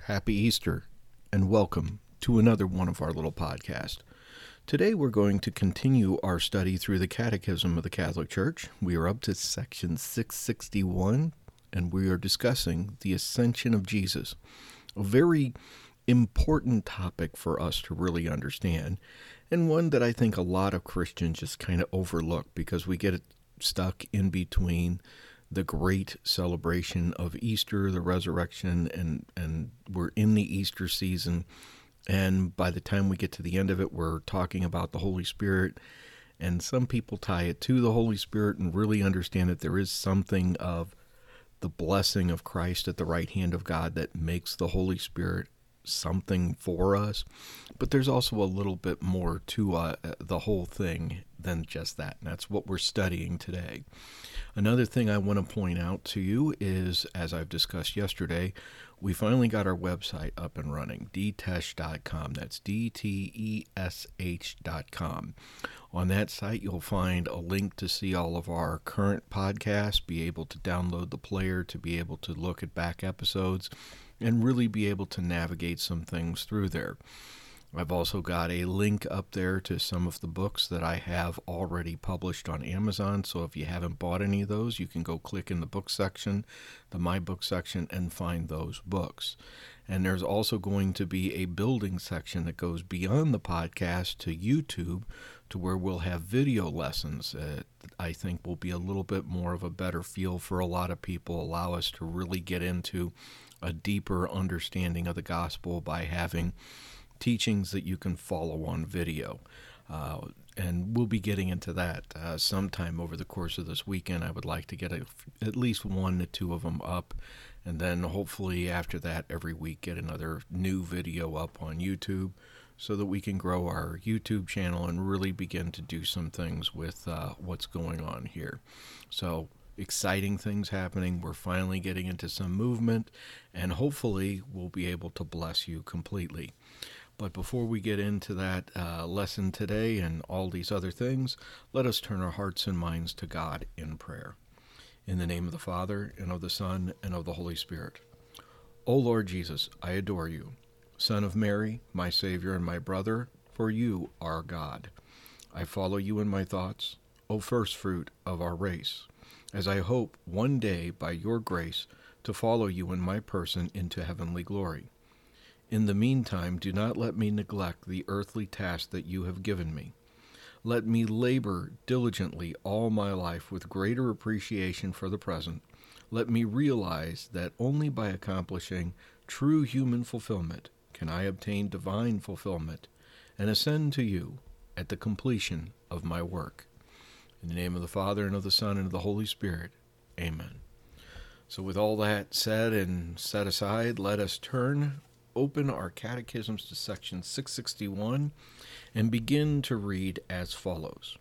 Happy Easter, and welcome to another one of our little podcasts. Today we're going to continue our study through the Catechism of the Catholic Church. We are up to section 661, and we are discussing the Ascension of Jesus, a very important topic for us to really understand, and one that I think a lot of Christians just kind of overlook because we get stuck in between the great celebration of Easter, the resurrection, and we're in the Easter season. And by the time we get to the end of it, we're talking about the Holy Spirit. And some people tie it to the Holy Spirit and really understand that there is something of the blessing of Christ at the right hand of God that makes the Holy Spirit something for us. But there's also a little bit more to the whole thing than just that. And that's what we're studying today. Another thing I want to point out to you is, as I've discussed yesterday, we finally got our website up and running, dtesh.com. That's DTESH.com. On that site, you'll find a link to see all of our current podcasts, be able to download the player, to be able to look at back episodes, and really be able to navigate some things through there. I've also got a link up there to some of the books that I have already published on Amazon, so if you haven't bought any of those, you can go click in the book section, the My Book section, and find those books. And there's also going to be a building section that goes beyond the podcast to YouTube, to where we'll have video lessons that I think will be a little bit more of a better feel for a lot of people, allow us to really get into a deeper understanding of the gospel by having teachings that you can follow on video. And we'll be getting into that sometime over the course of this weekend. I would like to get at least 1 to 2 of them up, and then hopefully after that every week get another new video up on YouTube so that we can grow our YouTube channel and really begin to do some things with what's going on here. So exciting things happening. We're finally getting into some movement, and hopefully we'll be able to bless you completely. But before we get into that lesson today and all these other things, let us turn our hearts and minds to God in prayer. In the name of the Father, and of the Son, and of the Holy Spirit. O Lord Jesus, I adore you, Son of Mary, my Savior and my brother, for you are God. I follow you in my thoughts, O first fruit of our race, as I hope one day by your grace to follow you in my person into heavenly glory. In the meantime, do not let me neglect the earthly task that you have given me. Let me labor diligently all my life with greater appreciation for the present. Let me realize that only by accomplishing true human fulfillment can I obtain divine fulfillment and ascend to you at the completion of my work. In the name of the Father, and of the Son, and of the Holy Spirit. Amen. So with all that said and set aside, let us open our catechisms to section 661 and begin to read as follows.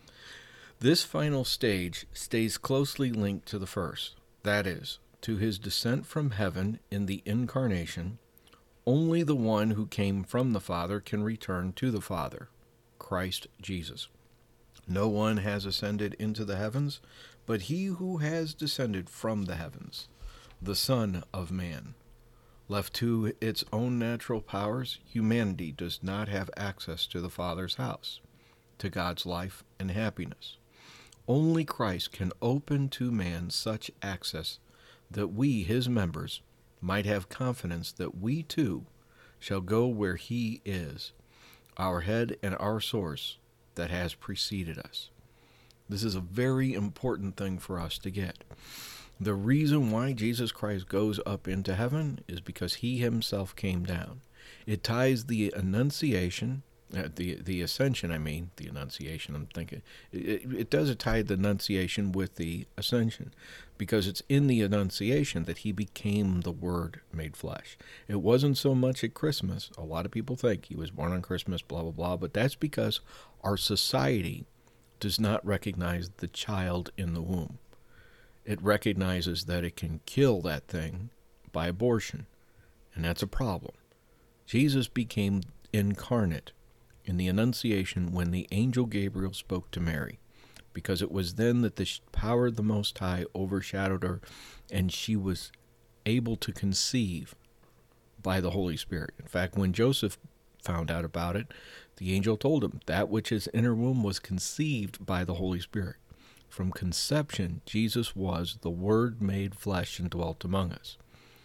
This final stage stays closely linked to the first, that is, to his descent from heaven in the incarnation. Only the one who came from the Father can return to the Father, Christ Jesus. No one has ascended into the heavens, but he who has descended from the heavens, the Son of Man. Left to its own natural powers, humanity does not have access to the Father's house, to God's life and happiness. Only Christ can open to man such access that we, his members, might have confidence that we too shall go where he is, our head and our source that has preceded us. This is a very important thing for us to get. The reason why Jesus Christ goes up into heaven is because he himself came down. It ties the Annunciation, the Ascension, the Annunciation, I'm thinking. It does tie the Annunciation with the Ascension, because it's in the Annunciation that he became the Word made flesh. It wasn't so much at Christmas. A lot of people think he was born on Christmas, blah, blah, blah, but that's because our society does not recognize the child in the womb. It recognizes that it can kill that thing by abortion, and that's a problem. Jesus became incarnate in the Annunciation when the angel Gabriel spoke to Mary, because it was then that the power of the Most High overshadowed her, and she was able to conceive by the Holy Spirit. In fact, when Joseph found out about it, the angel told him that which is in her womb was conceived by the Holy Spirit. From conception, Jesus was the Word made flesh and dwelt among us.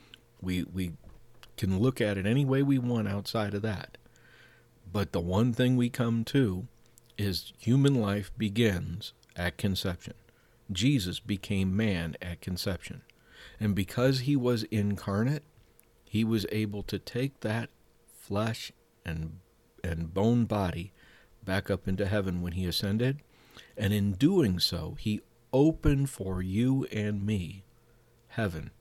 We can look at it any way we want outside of that. But the one thing we come to is human life begins at conception. Jesus became man at conception. And because he was incarnate, he was able to take that flesh and bone body back up into heaven when he ascended. And in doing so, he opened for you and me heaven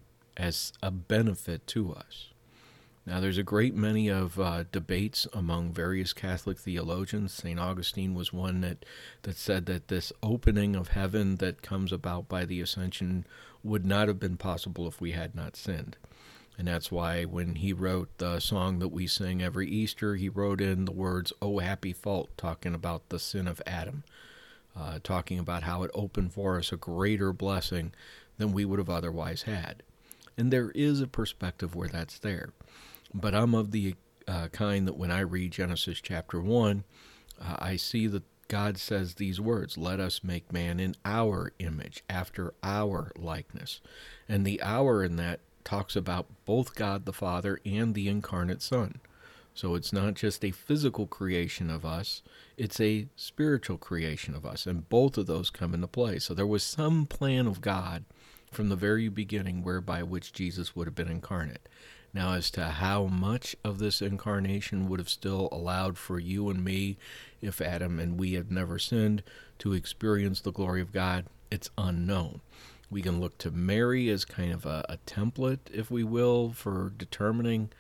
as a benefit to us. Now, there's a great many of debates among various Catholic theologians. St. Augustine was one that said that this opening of heaven that comes about by the ascension would not have been possible if we had not sinned. And that's why when he wrote the song that we sing every Easter, he wrote in the words, "O happy fault," talking about the sin of Adam, talking about how it opened for us a greater blessing than we would have otherwise had. And there is a perspective where that's there. But I'm of the kind that when I read Genesis chapter 1, I see that God says these words, "Let us make man in our image, after our likeness." And the "our" in that talks about both God the Father and the incarnate Son. So it's not just a physical creation of us, it's a spiritual creation of us. And both of those come into play. So there was some plan of God from the very beginning whereby which Jesus would have been incarnate. Now, as to how much of this incarnation would have still allowed for you and me, if Adam and we had never sinned, to experience the glory of God, it's unknown. We can look to Mary as kind of a template, if we will, for determining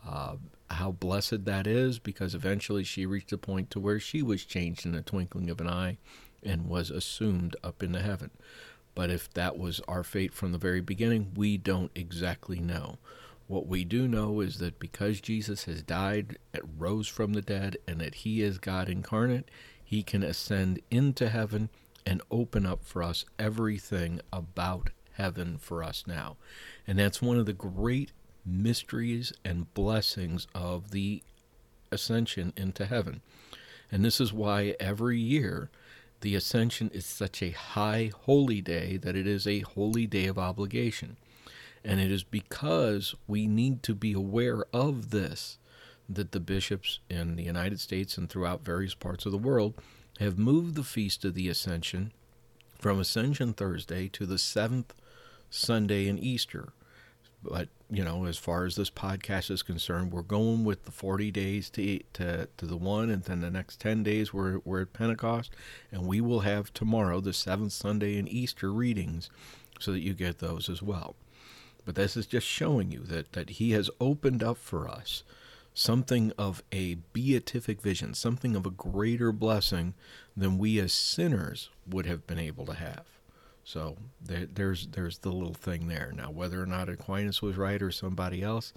how blessed that is, because eventually she reached a point to where she was changed in the twinkling of an eye and was assumed up into heaven. But if that was our fate from the very beginning, we don't exactly know. What we do know is that because Jesus has died, rose from the dead, and that he is God incarnate, he can ascend into heaven and open up for us everything about heaven for us now. And that's one of the great mysteries and blessings of the ascension into heaven. And this is why every year the ascension is such a high holy day that it is a holy day of obligation. And it is because we need to be aware of this that the bishops in the United States and throughout various parts of the world have moved the Feast of the Ascension from Ascension Thursday to the 7th Sunday in Easter. But, as far as this podcast is concerned, we're going with the 40 days to the one, and then the next 10 days we're at Pentecost, and we will have tomorrow, the 7th Sunday in Easter readings, so that you get those as well. But this is just showing you that he has opened up for us something of a beatific vision, something of a greater blessing than we as sinners would have been able to have. So there's the little thing there. Now, whether or not Aquinas was right or somebody else,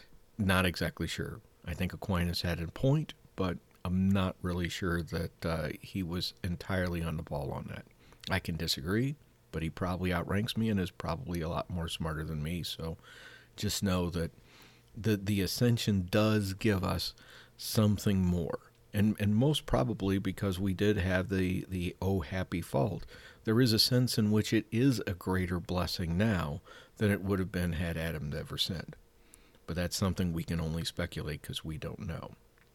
not exactly sure. I think Aquinas had a point, but I'm not really sure that he was entirely on the ball on that. I can disagree, but he probably outranks me and is probably a lot more smarter than me. So just know that the ascension does give us something more. And most probably because we did have the "oh happy fault," there is a sense in which it is a greater blessing now than it would have been had Adam never sinned. But that's something we can only speculate because we don't know.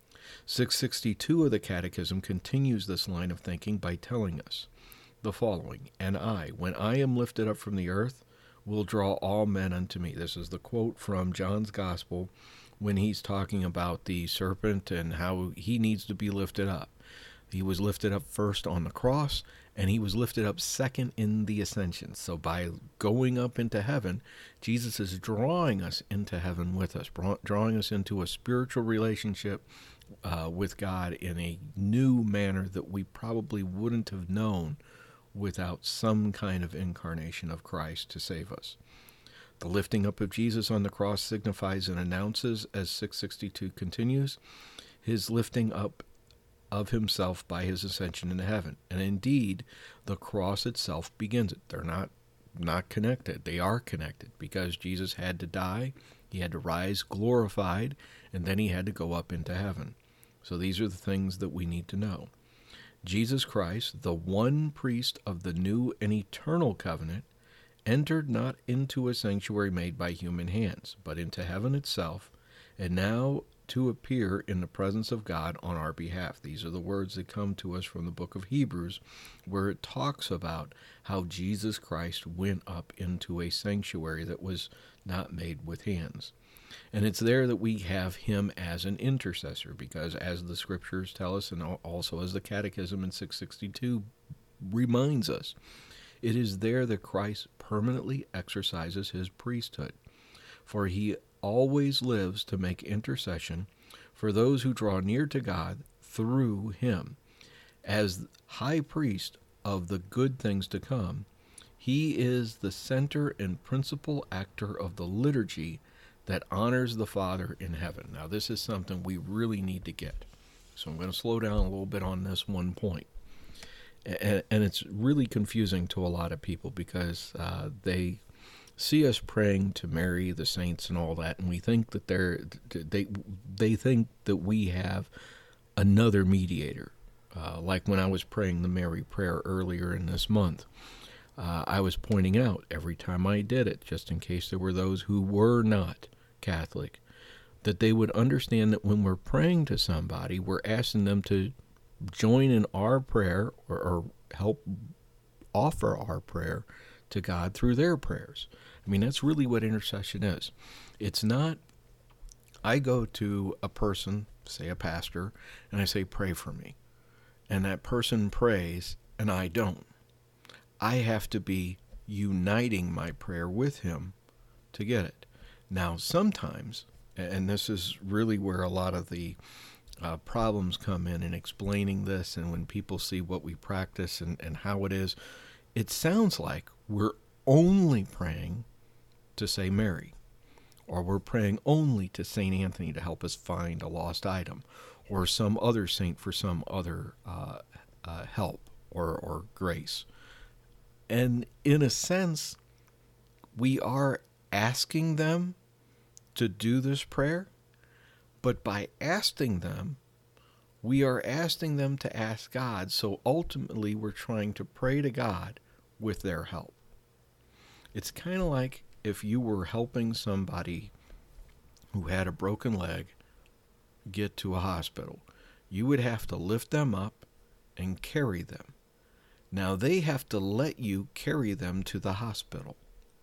662 of the Catechism continues this line of thinking by telling us the following: "And I, when I am lifted up from the earth, will draw all men unto me." This is the quote from John's Gospel when he's talking about the serpent and how he needs to be lifted up. He was lifted up first on the cross, and he was lifted up second in the ascension. So by going up into heaven, Jesus is drawing us into heaven with us, drawing us into a spiritual relationship with God in a new manner that we probably wouldn't have known without some kind of incarnation of Christ to save us. The lifting up of Jesus on the cross signifies and announces, as 662 continues, his lifting up of himself by his ascension into heaven. And indeed, the cross itself begins it. They're not connected. They are connected because Jesus had to die He had to rise glorified, and then he had to go up into heaven. So these are the things that we need to know. Jesus Christ, the one priest of the new and eternal covenant, entered not into a sanctuary made by human hands, but into heaven itself, and now to appear in the presence of God on our behalf. These are the words that come to us from the book of Hebrews, where it talks about how Jesus Christ went up into a sanctuary that was not made with hands. And it's there that we have him as an intercessor, because as the scriptures tell us, and also as the Catechism in 662 reminds us, it is there that Christ permanently exercises his priesthood. For he always lives to make intercession for those who draw near to God through him. As high priest of the good things to come, he is the center and principal actor of the liturgy that honors the Father in heaven. Now, this is something we really need to get. So I'm going to slow down a little bit on this one point. And it's really confusing to a lot of people, because they see us praying to Mary, the saints, and all that, and we think that they think that we have another mediator. Like when I was praying the Mary prayer earlier in this month, I was pointing out every time I did it, just in case there were those who were not Catholic, that they would understand that when we're praying to somebody, we're asking them to join in our prayer, or help offer our prayer to God through their prayers. I mean, that's really what intercession is. It's not, I go to a person, say a pastor, and I say, pray for me. And that person prays, and I don't. I have to be uniting my prayer with him to get it. Now, sometimes, and this is really where a lot of the problems come in explaining this, and when people see what we practice and how it is, it sounds like we're only praying to say Mary, or we're praying only to St. Anthony to help us find a lost item, or some other saint for some other help or grace. And in a sense, we are asking them to do this prayer, but by asking them, we are asking them to ask God, so ultimately we're trying to pray to God with their help. It's kind of like if you were helping somebody who had a broken leg get to a hospital. You would have to lift them up and carry them. Now they have to let you carry them to the hospital.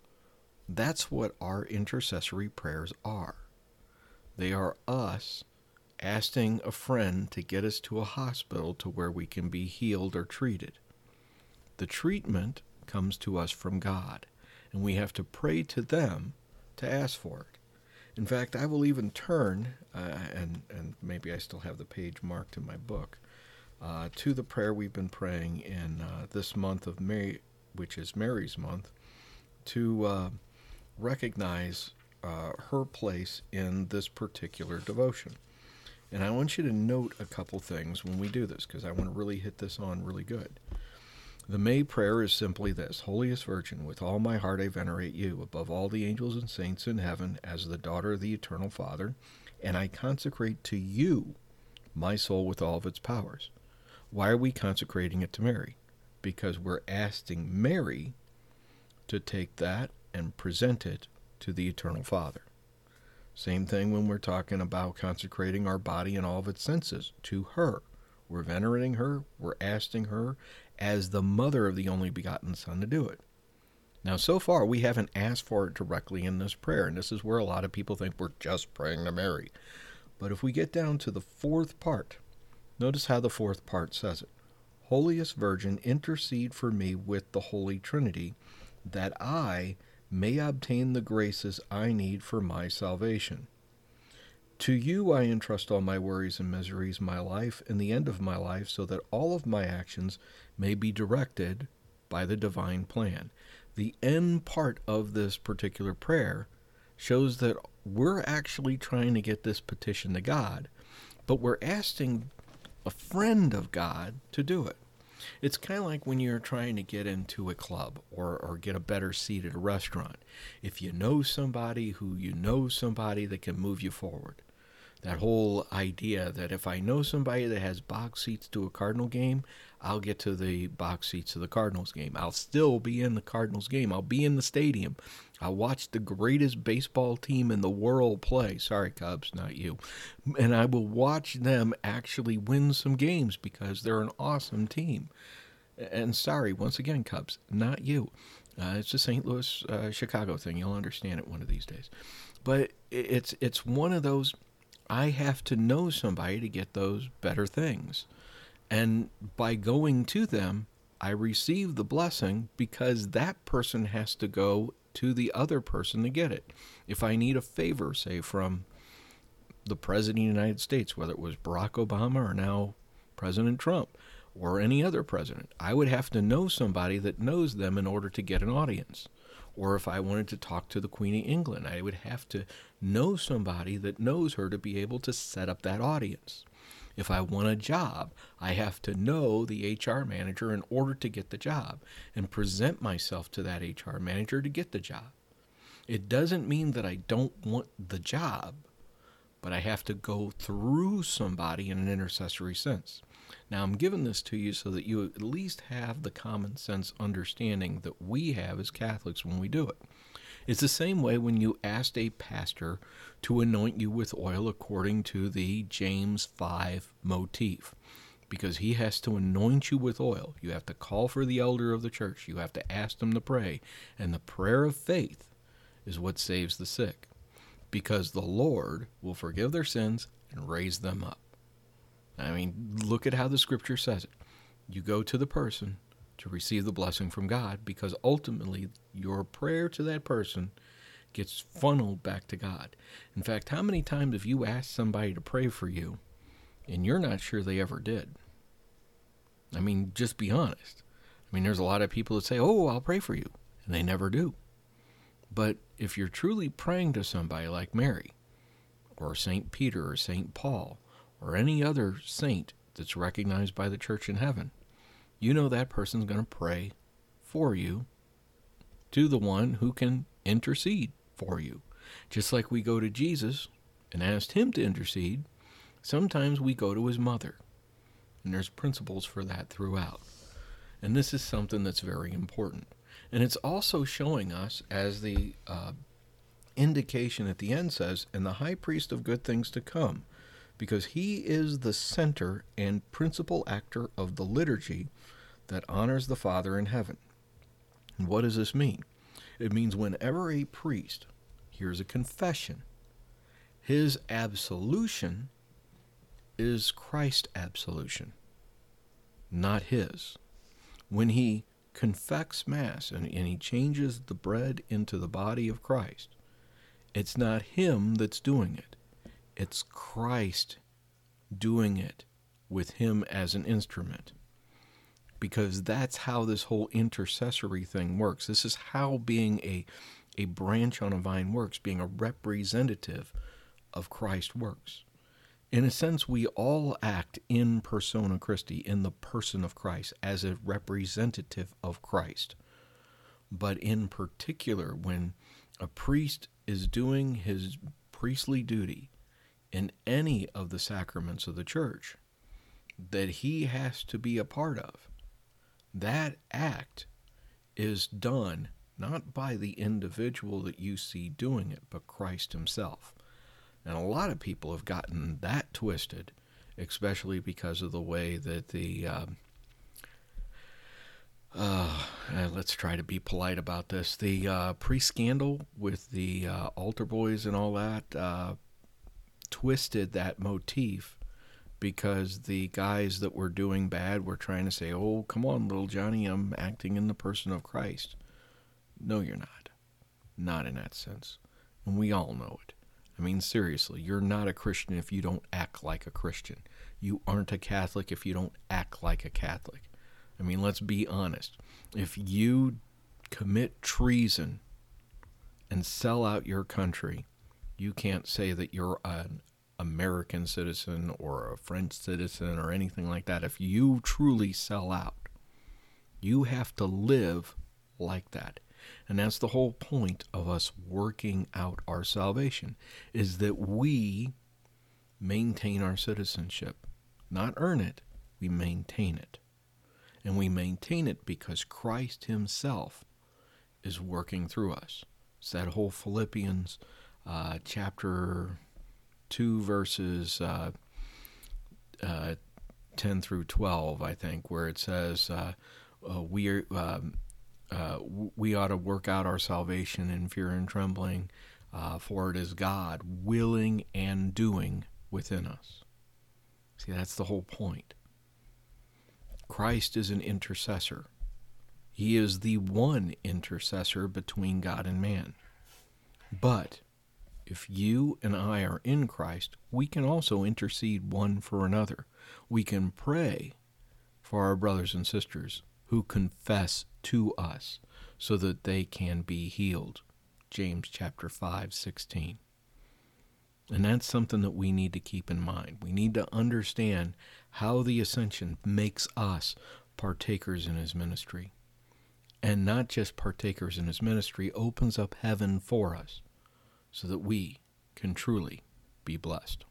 That's what our intercessory prayers are. They are us asking a friend to get us to a hospital to where we can be healed or treated. The treatment comes to us from God, and we have to pray to them to ask for it. In fact, I will even turn, and maybe I still have the page marked in my book, to the prayer we've been praying in this month of May, which is Mary's month, to recognize her place in this particular devotion. And I want you to note a couple things when we do this, because I want to really hit this on really good. The May prayer is simply this: Holiest Virgin, with all my heart I venerate you, above all the angels and saints in heaven, as the daughter of the Eternal Father, and I consecrate to you my soul with all of its powers. Why are we consecrating it to Mary? Because we're asking Mary to take that and present it to the Eternal Father. Same thing when we're talking about consecrating our body and all of its senses to her. We're venerating her, we're asking her as the mother of the only begotten Son to do it. Now, so far, we haven't asked for it directly in this prayer, and this is where a lot of people think we're just praying to Mary. But if we get down to the fourth part, notice how the fourth part says it. Holiest Virgin, intercede for me with the Holy Trinity, that I may obtain the graces I need for my salvation. To you I entrust all my worries and miseries, my life, and the end of my life, so that all of my actions may be directed by the divine plan. The end part of this particular prayer shows that we're actually trying to get this petition to God, but we're asking a friend of God to do it. It's kind of like when you're trying to get into a club or get a better seat at a restaurant. If you know somebody who you know somebody that can move you forward. That whole idea that if I know somebody that has box seats to a Cardinal game, I'll get to the box seats of the Cardinals game. I'll still be in the Cardinals game. I'll be in the stadium. I'll watch the greatest baseball team in the world play. Sorry, Cubs, not you. And I will watch them actually win some games because they're an awesome team. And sorry, once again, Cubs, not you. It's a St. Louis, Chicago thing. You'll understand it one of these days. But it's one of those, I have to know somebody to get those better things. And by going to them, I receive the blessing because that person has to go to the other person to get it. If I need a favor, say, from the President of the United States, whether it was Barack Obama or now President Trump or any other president, I would have to know somebody that knows them in order to get an audience. Or if I wanted to talk to the Queen of England, I would have to know somebody that knows her to be able to set up that audience. If I want a job, I have to know the HR manager in order to get the job and present myself to that HR manager to get the job. It doesn't mean that I don't want the job, but I have to go through somebody in an intercessory sense. Now, I'm giving this to you so that you at least have the common sense understanding that we have as Catholics when we do it. It's the same way when you asked a pastor to anoint you with oil according to the James 5 motif, because he has to anoint you with oil. You have to call for the elder of the church. You have to ask them to pray. And the prayer of faith is what saves the sick, because the Lord will forgive their sins and raise them up. I mean, look at how the scripture says it. You go to the person to receive the blessing from God, because ultimately your prayer to that person gets funneled back to God. In fact, how many times have you asked somebody to pray for you and you're not sure they ever did? I mean, just be honest. I mean, there's a lot of people that say, oh, I'll pray for you, and they never do. But if you're truly praying to somebody like Mary or St. Peter or St. Paul or any other saint that's recognized by the church in heaven, you know that person's going to pray for you to the one who can intercede for you. Just like we go to Jesus and ask him to intercede, sometimes we go to his mother. And there's principles for that throughout. And this is something that's very important. And it's also showing us, as the indication at the end says, and the high priest of good things to come, because he is the center and principal actor of the liturgy that honors the Father in heaven. And what does this mean? It means whenever a priest hears a confession, his absolution is Christ's absolution, not his. When he confects Mass and he changes the bread into the body of Christ, it's not him that's doing it. It's Christ doing it with him as an instrument. Because that's how this whole intercessory thing works. This is how being a branch on a vine works, being a representative of Christ works. In a sense, we all act in persona Christi, in the person of Christ, as a representative of Christ. But in particular, when a priest is doing his priestly duty in any of the sacraments of the church that he has to be a part of, that act is done not by the individual that you see doing it, but Christ himself. And a lot of people have gotten that twisted, especially because of the way that the, let's try to be polite about this, the pre-scandal with the altar boys and all that twisted that motif, because the guys that were doing bad were trying to say, oh, come on, little Johnny, I'm acting in the person of Christ. No, you're not. Not in that sense. And we all know it. I mean, seriously, you're not a Christian if you don't act like a Christian. You aren't a Catholic if you don't act like a Catholic. I mean, let's be honest. If you commit treason and sell out your country, you can't say that you're an American citizen or a French citizen or anything like that. If you truly sell out, You have to live like that. And that's the whole point of us working out our salvation, is that we maintain our citizenship. Not earn it, we maintain it. And we maintain it because Christ himself is working through us. It's that whole Philippians chapter 2, verses 10 through 12, I think, where it says we ought to work out our salvation in fear and trembling, for it is God willing and doing within us. See, that's the whole point. Christ is an intercessor. He is the one intercessor between God and man. But if you and I are in Christ, we can also intercede one for another. We can pray for our brothers and sisters who confess to us so that they can be healed. James chapter 5:16. And that's something that we need to keep in mind. We need to understand how the ascension makes us partakers in his ministry. And not just partakers in his ministry, opens up heaven for us so that we can truly be blessed.